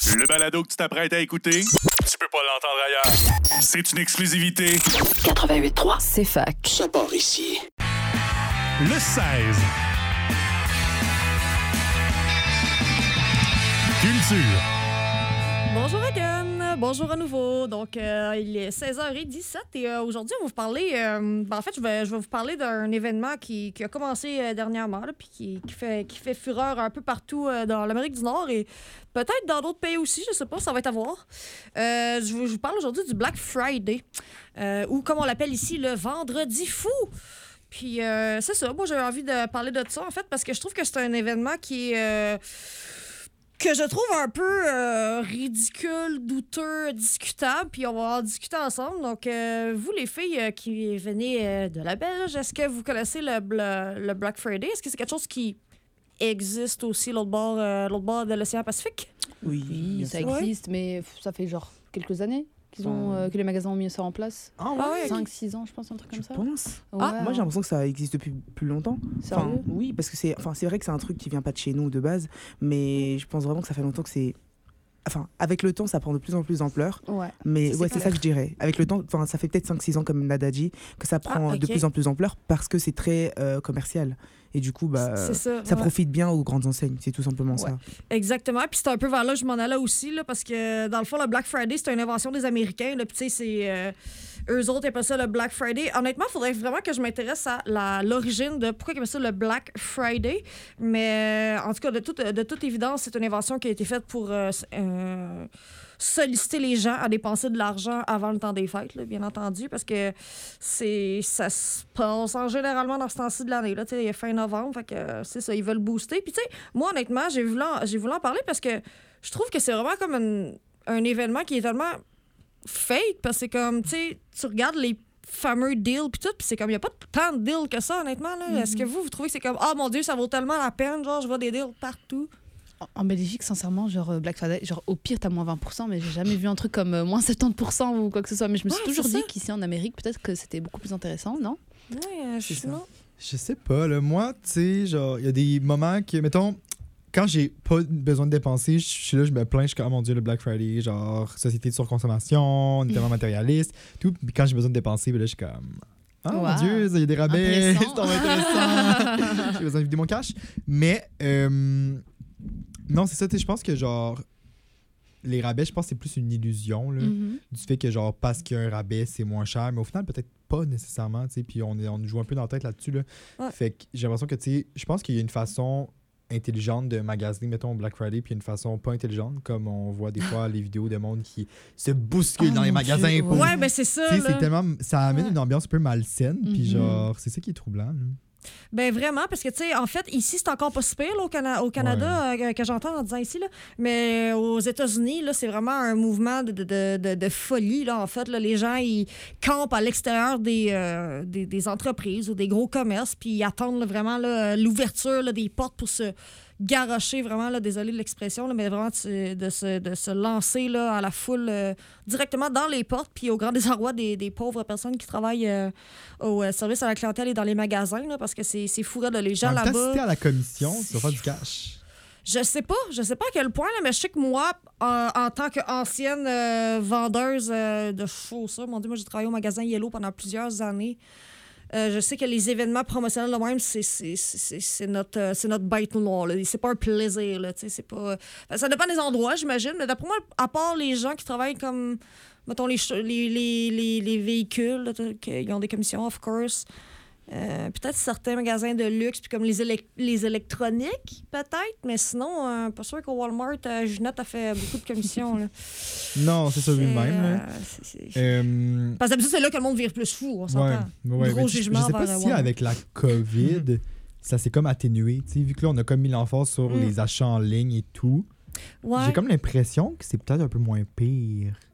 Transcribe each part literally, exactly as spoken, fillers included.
Le balado que tu t'apprêtes à écouter, tu peux pas l'entendre ailleurs. C'est une exclusivité. quatre-vingt-huit trois, C'est fac. ça part ici. Le seize. Culture. Bonjour again, bonjour à nouveau. Donc, euh, il est seize heures dix-sept et euh, aujourd'hui, on va vous parler... Euh, ben, en fait, je vais, je vais vous parler d'un événement qui, qui a commencé euh, dernièrement là, puis qui, qui, fait, qui fait fureur un peu partout euh, dans l'Amérique du Nord et peut-être dans d'autres pays aussi, je sais pas, ça va être à voir. Euh, je, vous, je vous parle aujourd'hui du Black Friday, euh, ou comme on l'appelle ici, le Vendredi fou. Puis, euh, c'est ça, moi, j'ai envie de parler de ça, en fait, parce que je trouve que c'est un événement qui est... Euh, que je trouve un peu euh, ridicule, douteux, discutable, puis on va en discuter ensemble. Donc, euh, vous, les filles euh, qui venez euh, de la Belge, est-ce que vous connaissez le, le, le Black Friday? Est-ce que c'est quelque chose qui existe aussi l'autre bord, euh, l'autre bord de l'océan Pacifique? Oui, Oui, ça sûr. existe, mais ça fait genre quelques années qu'ils ont, euh, que les magasins ont mis ça en place. Ah ouais, Ah ouais, cinq six ans, je pense, un truc tu comme ça. penses? Ouais. Ah, moi j'ai l'impression que ça existe depuis plus longtemps. Enfin, Sérieux? oui, parce que c'est, enfin, c'est vrai que c'est un truc qui vient pas de chez nous de base, mais je pense vraiment que ça fait longtemps que c'est... Enfin, avec le temps, ça prend de plus en plus d'ampleur. Ouais. Mais C'est ouais, c'est clair. ça que je dirais. Avec le temps, enfin, ça fait peut-être cinq six ans, comme Nada dit, que ça prend Ah, ok. de plus en plus d'ampleur parce que c'est très euh, commercial. Et du coup, bah, C'est ça. ça ouais. profite bien aux grandes enseignes. C'est tout simplement Ouais. ça. Exactement. Puis c'est un peu vers là que je m'en allais aussi, là, parce que dans le fond, le Black Friday, c'est une invention des Américains. Là, puis tu sais, c'est... Euh, eux autres, ils appellent ça le Black Friday. Honnêtement, il faudrait vraiment que je m'intéresse à la, l'origine de pourquoi ils appellent ça le Black Friday. Mais euh, en tout cas, de toute, de toute évidence, c'est une invention qui a été faite pour euh, euh, solliciter les gens à dépenser de l'argent avant le temps des fêtes, là, bien entendu, parce que c'est ça se passe en généralement dans ce temps-ci de l'année. Là, tu sais, fin novembre, fait que euh, c'est ça, ils veulent booster. Puis tu sais, moi, honnêtement, j'ai voulu, en, j'ai voulu en parler parce que je trouve que c'est vraiment comme une- un événement qui est tellement fake, parce que c'est comme, tu sais, tu regardes les fameux deals puis tout, puis c'est comme, il n'y a pas tant de deals que ça, honnêtement. Là. Mm-hmm. Est-ce que vous, vous trouvez que c'est comme, ah mon Dieu, ça vaut tellement la peine, genre, je vois des deals partout? En, en Belgique, sincèrement, genre euh, Black Friday, genre au pire, t'as moins vingt pour cent, mais j'ai jamais vu un truc comme euh, moins soixante-dix pour cent ou quoi que ce soit. Mais je me suis Ouais, toujours c'est dit ça. qu'ici en Amérique, peut-être que c'était beaucoup plus intéressant, non? Oui, euh, je C'est suis ça. non. Je sais pas, là. Moi, tu sais, genre, il y a des moments que, mettons, quand j'ai pas besoin de dépenser, je suis là, je me plains, je suis comme, oh mon Dieu, le Black Friday, genre, société de surconsommation, on est tellement matérialiste, tout. Puis quand j'ai besoin de dépenser, ben là, je suis comme, oh mon Wow. Dieu, il y a des rabais, c'est Intéressant. intéressant. J'ai besoin de vider mon cash. Mais, euh, non, c'est ça, tu sais, je pense que, genre, les rabais, je pense que c'est plus une illusion, là. Mhm. Du fait que, genre, parce qu'il y a un rabais, c'est moins cher. Mais au final, peut-être pas nécessairement, tu sais. Puis on, est, on joue un peu dans la tête là-dessus, là. Ouais. Fait que j'ai l'impression que, tu sais, je pense qu'il y a une façon intelligente de magasiner, mettons, Black Friday, puis une façon pas intelligente, comme on voit des fois les vidéos de monde qui se bousculent Oh dans les mon magasins. Dieu, pour- Ouais, ben c'est ça. Tu sais, là. c'est tellement... Ça amène Ouais. une ambiance un peu malsaine, puis Mhm. genre, c'est ça qui est troublant, là. Ben vraiment, parce que, tu sais, en fait, ici, c'est encore pas si pire là, au, Cana- au Canada, euh, que j'entends en disant ici, là. Mais aux États-Unis, là, c'est vraiment un mouvement de, de, de, de- de folie, là, en fait. Là. Les gens, ils campent à l'extérieur des, euh, des, des entreprises ou des gros commerces, puis ils attendent là, vraiment là, l'ouverture là, des portes pour se garrocher, vraiment, là, désolé de l'expression, là, mais vraiment de se, de se, de se lancer là, à la foule euh, directement dans les portes, puis au grand désarroi des, des pauvres personnes qui travaillent euh, au euh, service à la clientèle et dans les magasins, là, parce que c'est, c'est fou, là, les gens En même temps, si là-bas. t'es à la commission, tu vas faire du cash. Je sais pas, je sais pas à quel point, là, mais je sais que moi, en, en tant qu'ancienne euh, vendeuse euh, de chaussures, mon Dieu, moi j'ai travaillé au magasin Yellow pendant plusieurs années. Euh, je sais que les événements promotionnels de même, c'est, c'est, c'est, c'est, notre, euh, c'est notre bête noire. Là. C'est pas un plaisir. Là, c'est pas, euh, ça dépend des endroits, j'imagine. Mais d'après moi, à part les gens qui travaillent comme, mettons, les, ch- les, les, les, les véhicules, là, qui ont des commissions, of course. Euh, peut-être certains magasins de luxe, puis comme les, élec- les électroniques, peut-être, mais sinon, euh, pas sûr qu'au Walmart, euh, Ginette a fait beaucoup de commissions. Là. Non, c'est ça C'est, lui-même, là. euh, c'est- c'est- Euh, Parce que d'habitude, c'est là que le monde vire plus fou, on Ouais, s'entend. ouais, Gros mais je- jugement Je sais pas vers si Walmart. avec la COVID, ça s'est comme atténué. Tu sais, vu que là, on a comme mis l'emphase sur Mm. les achats en ligne et tout. Ouais. J'ai comme l'impression que c'est peut-être un peu moins pire.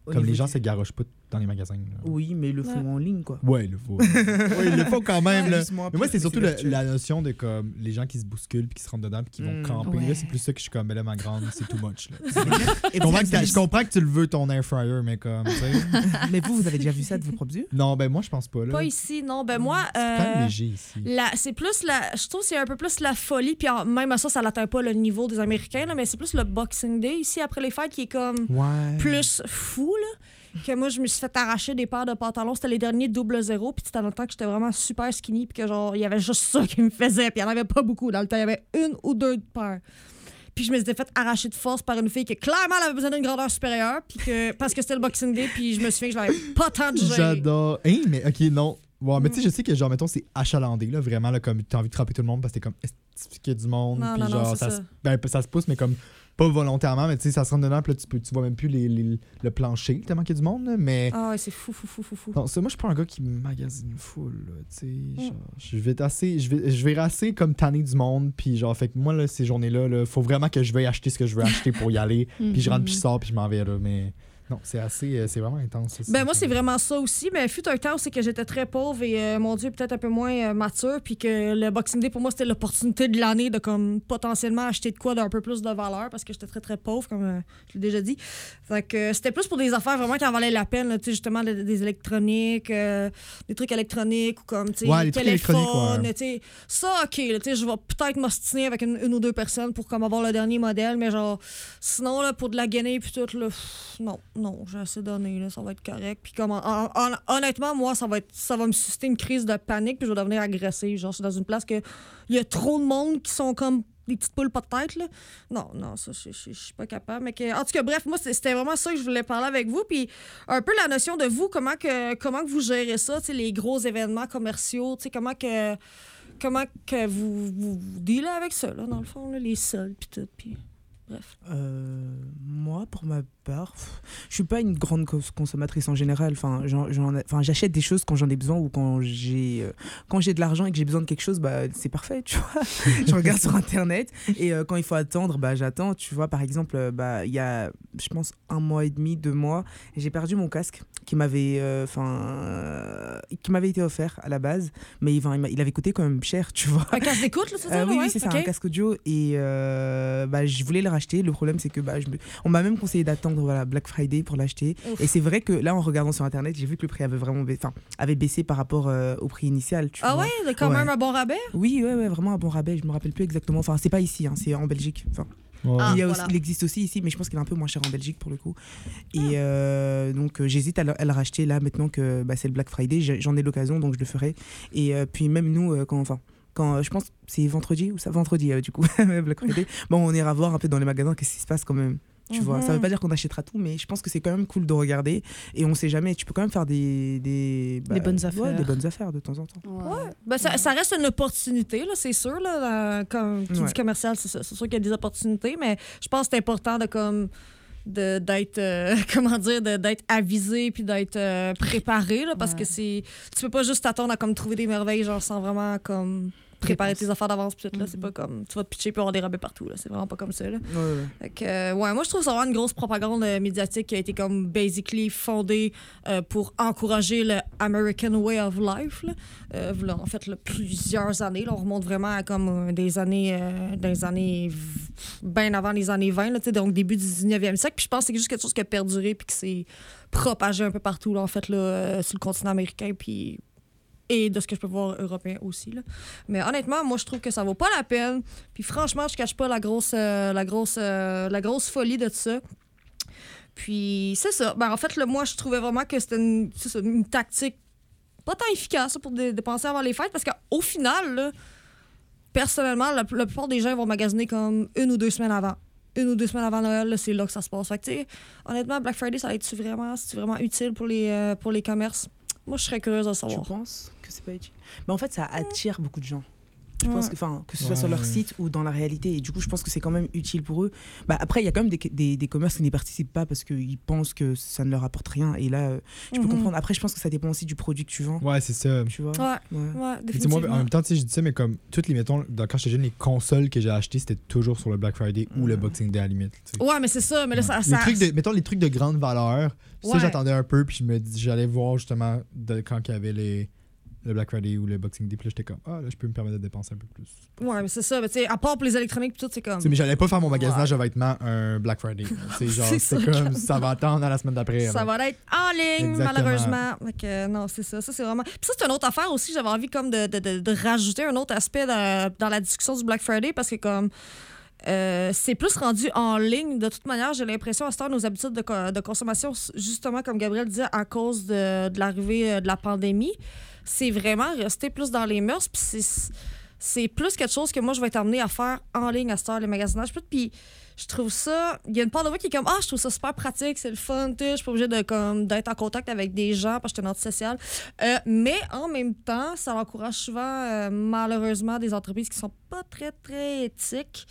Au Comme niveau les gens du- se garochent pas dans les magasins. là. Oui, mais ils le font Ouais. en ligne, quoi. Ouais, le faut. Oui, ils le font quand même. Ouais, là. juste moins Mais moi, pire, c'est mais surtout c'est le- virtuel. la notion de comme les gens qui se bousculent puis qui se rentrent dedans puis qui vont Mm. camper. Ouais. Là, c'est plus ça que je suis comme, mais là, ma grande, c'est too much. Là. Et Je vous, comprends, vous que avez- je comprends que tu le veux, ton air fryer, mais comme, tu sais. Mais vous, vous avez déjà vu ça de vos propres yeux? Non, ben moi, je pense pas. Là. Pas ici, non. Ben moi, C'est quand même euh, léger ici. la- c'est plus la. Je trouve que c'est un peu plus la folie, puis en- même à ça, ça n'atteint pas le niveau des Américains, là, mais c'est plus le Boxing Day ici après les fêtes qui est comme Ouais. plus fou, là. Que moi, je me suis fait arracher des paires de pantalons. C'était les derniers double zéro, puis c'était dans le temps que j'étais vraiment super skinny, puis que genre, il y avait juste ça qui me faisait, puis il n'y en avait pas beaucoup. Dans le temps, il y avait une ou deux paires. Puis je me suis fait arracher de force par une fille qui, clairement, elle avait besoin d'une grandeur supérieure, puis que, parce que c'était le Boxing Day, puis je me souviens que je l'avais pas tant de gérer. J'adore. Hein, mais ok, non. Ouais, mais tu sais, je sais que genre, mettons, c'est achalandé, là, vraiment, là, comme t'as envie de frapper tout le monde parce que t'es comme, est-ce qu'il y a du monde? Non, Puis non, non, genre, c'est ça, ça. Se, ben, ça se pousse, mais comme pas volontairement, mais tu sais, ça se rentre dedans, puis là, tu, peux, tu vois même plus les, les- le plancher, tellement qu'il y a du monde, là, mais. Ah ouais, c'est fou, fou, fou, fou, fou. Non, ça, moi, je suis pas un gars qui magasine full, là, tu sais. Genre, je vais être assez. Je vais, je vais assez comme tanner du monde, puis genre, fait que moi, là, ces journées-là, là, faut vraiment que je veuille acheter ce que je veux acheter pour y aller, puis je rentre, puis je sors, puis je m'en vais, là, mais. Non, c'est assez. euh, c'est vraiment intense. ça, Ben moi, c'est vraiment ça aussi, mais fut un temps où c'est que j'étais très pauvre et, euh, mon Dieu, peut-être un peu moins euh, mature, puis que le Boxing Day, pour moi, c'était l'opportunité de l'année de comme potentiellement acheter de quoi d'un peu plus de valeur, parce que j'étais très, très pauvre, comme euh, je l'ai déjà dit. Fait que euh, c'était plus pour des affaires vraiment qui en valaient la peine, là, tu sais, justement, des, des électroniques, euh, des trucs électroniques, ou comme, tu sais, Ouais, les trucs électroniques, téléphones, ouais. tu sais. Ça, OK, là, tu sais, je vais peut-être m'ostiner avec une, une ou deux personnes pour comme avoir le dernier modèle, mais genre, sinon, là, pour de la gainer puis tout, là, pff, non, non, j'ai assez donné, là, ça va être correct. Puis comme, en- en- en- honnêtement, moi, ça va être, ça va me susciter une crise de panique, puis je vais devenir agressive. Genre, je suis dans une place que il y a trop de monde qui sont comme des petites poules pas de tête, là. Non, non, ça, je je- je suis pas capable. Mais que, en tout cas, bref, moi, c'est- c'était vraiment ça que je voulais parler avec vous. Puis un peu la notion de vous, comment que, comment que vous gérez ça, tu sais, les gros événements commerciaux, tu sais, comment que, comment que vous, vous, vous dealez avec ça, là, dans le fond, là, les soldes, puis tout, puis bref. Euh, moi, pour ma part, pff, je suis pas une grande cons- consommatrice en général. Enfin, j'en- j'en ai- enfin, j'achète des choses quand j'en ai besoin ou quand j'ai euh, quand j'ai de l'argent et que j'ai besoin de quelque chose, bah c'est parfait, tu vois. Je regarde sur internet et euh, quand il faut attendre, bah j'attends. Tu vois, par exemple, euh, bah il y a, je pense un mois et demi, deux mois, j'ai perdu mon casque qui m'avait, enfin, euh, qui m'avait été offert à la base, mais il, enfin, il m'a- il avait coûté quand même cher, tu vois. Un casque d'écoute, là, c'est ça? Euh, là, oui, ouais? oui, c'est ça, OK. un casque audio. Et euh, bah, je voulais le racheter. Le problème, c'est que bah, je me- on m'a même conseillé d'attendre voilà, Black Friday pour l'acheter. Ouf. Et c'est vrai que là, en regardant sur Internet, j'ai vu que le prix avait vraiment baissé, enfin, avait baissé par rapport euh, au prix initial. Tu Ah vois. ouais, quand Ouais. même un bon rabais? Oui, ouais, ouais, vraiment un bon rabais. Je me rappelle plus exactement. Enfin, c'est pas ici, hein, c'est en Belgique. Enfin, Ouais. Ah, il, y a voilà. aussi, il existe aussi ici, mais je pense qu'il est un peu moins cher en Belgique pour le coup. Et euh, donc, euh, j'hésite à le, à le racheter là maintenant que bah, c'est le Black Friday. J'ai- J'en ai l'occasion, donc je le ferai. Et euh, puis, même nous, euh, quand. Enfin, quand, euh, je pense que c'est vendredi ou ça vendredi euh, du coup Black Friday, bon on ira voir un peu dans les magasins qu'est-ce qui se passe quand même, tu vois. Ça veut pas dire qu'on achètera tout, mais je pense que c'est quand même cool de regarder et on sait jamais, tu peux quand même faire des des, Des bonnes ouais, affaires. des bonnes affaires de temps en temps. Ouais. Ben, ça, ça reste une opportunité, là, c'est sûr. Là, dans- comme qui Ouais. dit commercial, c'est ça. C'est sûr qu'il y a des opportunités, mais je pense que c'est important de comme de d'être euh, comment dire de- d'être avisé puis d'être euh, préparé là, parce Ouais. que c'est tu peux pas juste t'attendre à comme trouver des merveilles genre sans vraiment comme préparer Réponse. tes affaires d'avance puis tout, là, c'est Mhm. pas comme tu vas te pitcher puis avoir des rabais partout là, c'est vraiment pas comme ça là. Ouais, ouais. Fait que, euh, ouais, moi, je trouve ça vraiment une grosse propagande euh, médiatique qui a été comme basically fondée euh, pour encourager le American Way of Life. Là. Euh, voilà, en fait, là, plusieurs années. Là, on remonte vraiment à comme euh, des années, euh, des années v- bien avant les années vingt, là, tu sais, donc début du dix-neuvième siècle. Puis je pense que c'est juste quelque chose qui a perduré puis qui s'est propagé un peu partout, là, en fait, là, euh, sur le continent américain. Puis et de ce que je peux voir européen aussi. Là. Mais honnêtement, moi, je trouve que ça vaut pas la peine. Puis franchement, je cache pas la grosse, euh, la grosse, euh, la grosse folie de ça. Puis c'est ça. Ben, en fait, là, moi, je trouvais vraiment que c'était une, c'est ça, une tactique pas tant efficace pour dé- dépenser avant les fêtes parce qu'au final, là, personnellement, la, la plupart des gens vont magasiner comme une ou deux semaines avant. Une ou deux semaines avant Noël, là, c'est là que ça se passe. Fait que, tu sais, honnêtement, Black Friday, ça va être vraiment, c'est vraiment utile pour les, euh, pour les commerces? Moi, je serais curieuse de Tu savoir. penses que c'est pas utile? Mais en fait, ça attire beaucoup de gens. Je pense Ouais. que, enfin, que ce soit sur leur Ouais. site ou dans la réalité. Et du coup, je pense que c'est quand même utile pour eux. Bah, après, il y a quand même des, des, des commerces qui n'y participent pas parce qu'ils pensent que ça ne leur apporte rien. Et là, euh, je peux Mhm. comprendre. Après, je pense que ça dépend aussi du produit que tu vends. Ouais, c'est ça. Tu vois. Ouais, Ouais. ouais, Mais tu sais, moi, définitivement. en même temps, tu sais, je dis ça, mais comme toutes les, mettons, dans- quand j'étais jeune, les consoles que j'ai achetées, c'était toujours sur le Black Friday ou le Boxing Day à la limite. tu sais. Ouais, mais c'est ça. Mais là, ça. Les ça- trucs de, mettons les trucs de grande valeur, ça Ouais. j'attendais un peu, puis je me dis, j'allais voir justement de, quand il y avait les, le Black Friday ou le Boxing Day, puis là j'étais comme, ah là, je peux me permettre de dépenser un peu plus. Ouais, mais c'est ça. Mais tu sais, à part pour les électroniques, pis tout, c'est comme. Tu sais, mais j'allais pas faire mon magasinage de vêtements un Black Friday. C'est genre, C'est c'est ça, comme, comme- ça va attendre à la semaine d'après. Ça là. va être en ligne, Exactement. malheureusement. Fait que, euh, non, c'est ça. Ça, c'est vraiment. Puis ça, c'est une autre affaire aussi. J'avais envie comme de, de, de, de rajouter un autre aspect dans, dans la discussion du Black Friday parce que, comme. euh, c'est plus rendu en ligne. De toute manière, j'ai l'impression à ce temps, nos habitudes de, co- de consommation, justement, comme Gabriel disait, à cause de, de l'arrivée euh, de la pandémie, c'est vraiment resté plus dans les mœurs. Puis c'est, c'est plus quelque chose que moi, je vais être amenée à faire en ligne à cette heure, les magasinages. Puis je trouve ça... Il y a une part de moi qui est comme « Ah, je trouve ça super pratique, c'est le fun, tu sais, je suis pas obligée de, comme, d'être en contact avec des gens parce que je suis une antisociale. Euh, mais en même temps, ça encourage souvent, euh, malheureusement, des entreprises qui sont pas très, très éthiques.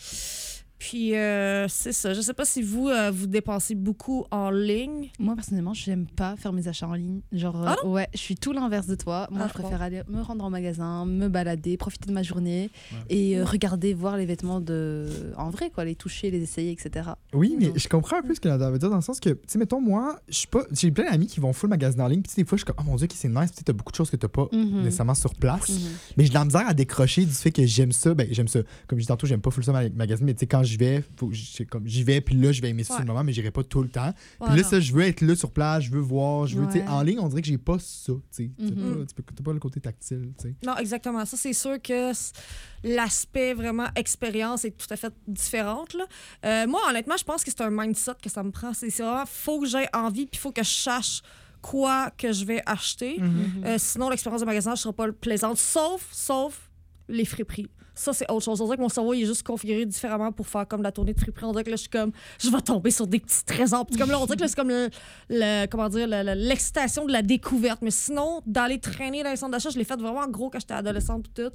Puis euh, c'est ça. Je sais pas si vous, euh, vous dépensez beaucoup en ligne. Moi, personnellement, j'aime pas faire mes achats en ligne. Genre, Ah euh, ouais, je suis tout l'inverse de toi. Moi, Ah, je préfère aller me rendre en magasin, me balader, profiter de ma journée et euh, regarder, voir les vêtements de... en vrai, quoi, les toucher, les essayer, et cetera. Oui, mais Donc- je comprends un peu ce que Nada veut dire dans le sens que, tu sais, mettons, moi, je suis pas. J'ai plein d'amis qui vont full magasin en ligne, puis tu sais, des fois, je suis comme, oh mon dieu, qui c'est nice, tu sais, t'as beaucoup de choses que t'as pas Mhm. nécessairement sur place. Mhm. Mais j'ai de la misère à décrocher du fait que j'aime ça. Ben, j'aime ça. Comme je dis tantôt, j'aime pas full ça ma- magasiner, mais tu sais, quand j'y vais, faut que j'- c'est comme j'y vais, puis là, je vais aimer ça Ouais. sur le moment, mais j'irai pas tout le temps. Puis Ouais, là, non. ça, je veux être là sur place, je veux voir, je veux, tu sais, Ouais. en ligne, on dirait que j'ai pas ça, tu sais. T'as Mhm. pas- tu peux- T'as pas le côté tactile, tu sais. Non, exactement. Ça, c'est sûr que c- l'aspect vraiment expérience est tout à fait différente. Là. Euh, moi, honnêtement, je pense que c'est un mindset que ça me prend. C'est c'est vraiment, faut que j'aie envie, puis faut que je sache quoi que je vais acheter. Mhm. Euh, sinon, l'expérience de magasinage ne sera pas plaisante, sauf, sauf les friperies. Ça, c'est autre chose. On dirait que mon cerveau il est juste configuré différemment pour faire comme la tournée de friperie. On dirait que là, je suis comme, je vais tomber sur des petits trésors. Puis comme là, on dirait que là, c'est comme le, le- comment dire, le- le- l'excitation de la découverte. Mais sinon, d'aller traîner dans les centres d'achat, je l'ai fait vraiment gros quand j'étais adolescente et tout.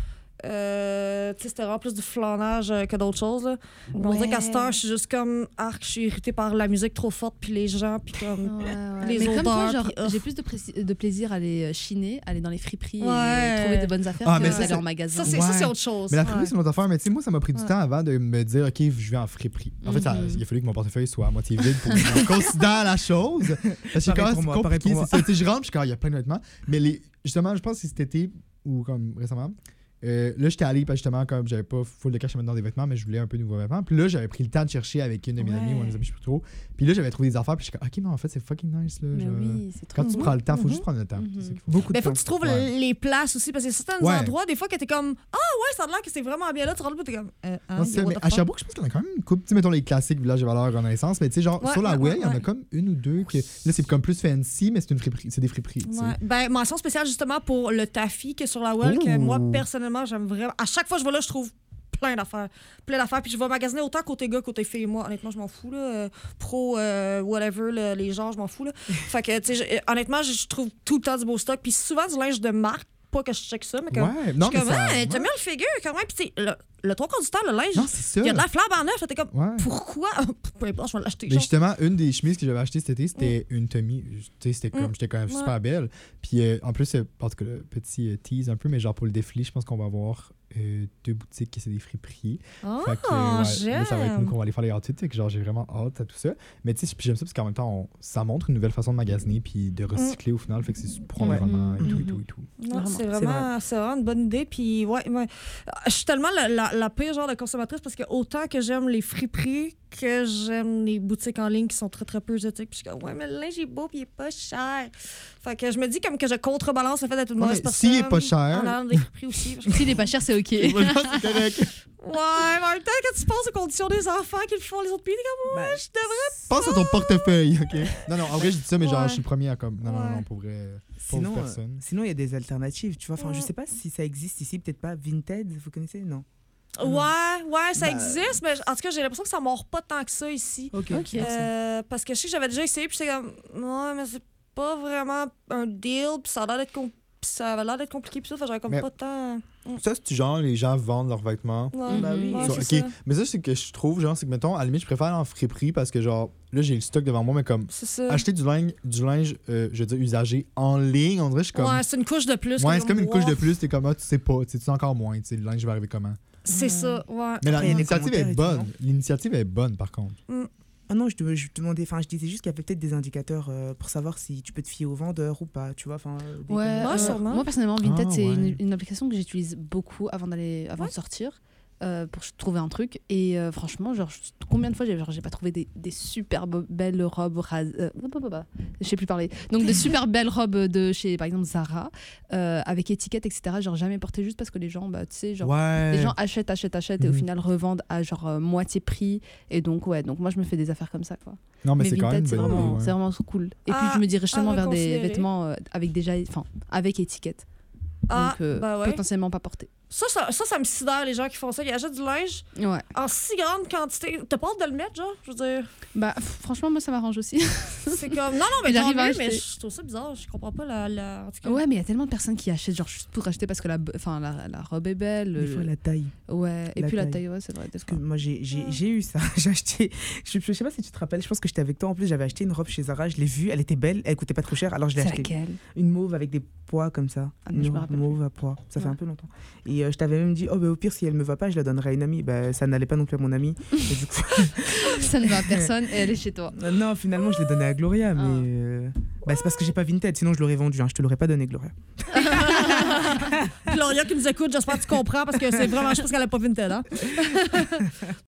Euh, tu sais, c'était vraiment plus du flânage euh, que d'autres choses. Là. Mais On dirait qu'à cette heure, je suis juste comme, arc, je suis irritée par la musique trop forte, puis les gens, puis comme... Ouais, ouais. Les Mais comme toi, odeurs, genre, puis, oh. j'ai plus de, préci- de plaisir à aller euh, chiner, aller dans les friperies Ouais. et trouver de bonnes affaires Ah, que mais ça, d'aller c'est- en magasin. Ça, c'est ça, Ouais. c'est autre chose. Mais la Ouais. friperie, c'est une autre affaire. Mais tu sais, moi, ça m'a pris du Ouais. temps avant de me dire, OK, je vais en friperie. En fait, ça- Mhm. il a fallu que mon portefeuille soit à moitié vide pour que je considère la chose. Parce que c'est Pareil quand même pour moi, pareil compliqué. pour moi. C'est ça. Tu sais, je rentre, je suis quand il y a plein de vêtements. Mais les, justement, je pense que c'est cet été ou comme récemment. Euh, là, j'étais allé parce que justement, comme j'avais pas full de cash à mettre dans des vêtements, mais je voulais un peu de nouveaux vêtements. Puis là, j'avais pris le temps de chercher avec une de mes Ouais. amies ou un de mes amis, je sais plus trop. Puis là, j'avais trouvé des affaires. Puis je suis comme, OK, mais en fait, c'est fucking nice. Là, Mais genre. oui, c'est trop Quand tu cool. prends le temps, faut Mhm. juste prendre le temps. Mhm. C'est ça qu'il faut. Beaucoup de Mais faut temps. que tu trouves Ouais. les places aussi, parce qu'il y a certains Ouais. endroits, des fois, que t'es comme Ah ouais, ça a l'air que c'est vraiment bien là, tu rentres là, t'es comme euh, hein, Non, c'est ça, what mais the à fuck? Sherbrooke, je pense qu'il y en a quand même une coupe. Tu sais, mettons les classiques Village de Valeurs Renaissance, mais tu sais, genre Ouais, sur la ouais, Way, ouais, il y en a ouais. comme une ou deux que là, c'est comme plus fancy, mais c'est une friperie, c'est des friperies. tu sais. Ouais. Ben, mention spéciale justement pour le taffy qui est sur la wall, que Ouh. moi, personnellement, j'aime vraiment. À chaque fois que je vais là, je trouve plein d'affaires. Plein d'affaires. Puis je vais magasiner autant côté gars, côté fille. Moi, honnêtement, je m'en fous. Là. Euh, Pro, euh, whatever, le- les genres, je m'en fous. Là. Fait que, tu sais, je- honnêtement, je je trouve tout le temps du beau stock. Puis souvent du linge de marque. Pas que je check ça, mais comme. Ouais, non, je mais suis comme, ça. ah, ouais. t'as mis le figure quand même. Puis, tu sais, le, le trois quarts du temps, le linge, Non, c'est ça. il y a de la flamme en neuf. là, T'es comme, Ouais. pourquoi? Peu importe, je vais l'acheter. Mais genre. justement, une des chemises que j'avais achetées cet été, c'était une Tommy. Tu sais, c'était comme, Mm. j'étais quand même Ouais. super belle. Puis euh, en plus, euh, en tout cas, le petit euh, tease un peu, mais genre pour le défilé, je pense qu'on va avoir euh, deux boutiques qui c'est des friperies. Ah, Fait que, euh, ouais, j'aime. là, ça va être nous qu'on va aller faire les outfits. Fait que genre, j'ai vraiment hâte à tout ça. Mais tu sais, puis j'aime ça parce qu'en même temps, on- ça montre une nouvelle façon de magasiner puis de recycler au final. Fait que c'est pour Ouais. l'environnement et tout, et Mhm. tout, et tout. Non, Vraiment, c'est c'est vraiment, c'est vraiment une bonne idée. Puis, ouais, ouais. Je suis tellement la, la, la pire genre de consommatrice parce que autant que j'aime les friperies que j'aime les boutiques en ligne qui sont très, très peu éthiques. Puis je suis comme, ouais, mais le linge est beau puis il est pas cher. Fait que je me dis comme que je contrebalance le fait d'être une Ouais, mauvaise mais personne. s'il est pas cher- En allant dans des friperies aussi. Parce que- S'il est pas cher, c'est OK. Voilà, c'est correct. ouais, mais en même temps, quand tu penses aux conditions des enfants qu'ils font les autres pays, t'es comme, ouais, Ben, je devrais. Pense à ton portefeuille, OK? Non, non, en vrai, je dis ça, mais genre, Ouais. je suis le premier à comme. Non, non, Ouais. non, pour vrai. euh, Pauvre Sinon, euh, personne. sinon, il y a des alternatives, tu vois. Enfin, Ouais. je sais pas si ça existe ici, peut-être pas. Vinted, vous connaissez? Non. Ouais, ouais, ça Bah, existe, mais en tout cas, j'ai l'impression que ça mord pas tant que ça ici. Ok. Ok. Euh, parce que je sais que j'avais déjà essayé, puis j'étais comme, ouais, mais c'est pas vraiment un deal, puis ça a l'air d'être com- puis ça avait l'air d'être compliqué, puis ça, fait que j'avais comme Mais- pas de temps. Ça, c'est du genre, les gens vendent leurs vêtements. Ouais, Bah oui. ouais, Sur- c'est ok. ça. Mais ça, c'est que je trouve, genre, c'est que, mettons, à la limite, je préfère aller en friperie parce que, genre, là, j'ai le stock devant moi, mais comme, C'est ça. acheter du linge, du linge euh, je veux dire, usagé en ligne, on dirait, je suis comme. Ouais, c'est une couche de plus. Ouais, que c'est comme une couche de wow. plus, t'es comme, ah, tu sais pas, tu sais tu sais encore moins, tu sais, le linge va arriver comment. C'est ça, ouais. Mais la- Après, il y a des l'initiative commentaires est et tout, bonne. non? L'initiative est bonne, par contre. Ah non, je te, je te demandais, enfin, je disais juste qu'il y avait peut-être des indicateurs euh, pour savoir si tu peux te fier au vendeur ou pas, tu vois. Enfin, euh, des Ouais, commentaires. Ouais, sûrement. moi personnellement, Vinted, Ah, c'est ouais. une, une application que j'utilise beaucoup avant, d'aller, avant de sortir. Euh, pour trouver un truc et euh, franchement genre je- combien de fois j'ai, genre, j'ai pas trouvé des, des super be- belles robes ras- euh, je sais plus parler donc de super belles robes de chez par exemple Zara euh, avec étiquette etc genre jamais porté juste parce que les gens bah tu sais genre Ouais. les gens achètent achètent achètent et au Mhm. final revendent à genre euh, moitié prix et donc ouais donc moi je me fais des affaires comme ça quoi. Non, mais, Mais c'est quand même Vinted une c'est bonne vraiment idée, ouais. c'est vraiment cool et Ah, puis je me dirais justement à vers des reconsidérer. vêtements euh, avec déjà enfin avec étiquette Ah, donc euh, bah ouais. potentiellement pas porté. Ça, ça, ça, ça me sidère, les gens qui font ça. Ils achètent du linge Ouais. en si grande quantité. T'as pas hâte de le mettre, genre? Je veux dire, Bah pff, franchement moi ça m'arrange aussi. c'est comme. Non, non, mais J'arrive j'arrive à mieux, mais acheter. je trouve ça bizarre. Je comprends pas la. la... En tout cas. Ouais, mais il y a tellement de personnes qui achètent genre juste pour acheter parce que la, enfin, la, la robe est belle. Des le- fois, la taille. Ouais, et la puis la taille. taille, ouais, c'est vrai. Des Parce que fois. moi, j'ai, j'ai, j'ai eu ça. J'ai acheté. Je, je sais pas si tu te rappelles, je pense que j'étais avec toi. En plus, j'avais acheté une robe chez Zara. Je l'ai vue. Elle était belle. Elle coûtait pas trop cher. Alors, je l'ai C'est achetée. laquelle? Une mauve avec des pois comme ça. Ah non, je Une me rappelle mauve à pois. Ça fait Ouais. un peu longtemps. Et euh, je t'avais même dit, oh, bah, au pire, si elle me va pas, je la donnerai à une amie. Bah, ça n'allait pas non plus à mon amie. Et du coup, Ça ne va à personne et elle est chez toi. euh, non, finalement, je l'ai donnée à Gloria. Mais Ah. euh, bah, c'est parce que j'ai pas Vinted. Sinon, je l'aurais vendu. Hein. Je te l'aurais pas donné, Gloria. Gloria qui nous écoute, j'espère que tu comprends parce que c'est vraiment, je pense qu'elle a pas Vinted, hein?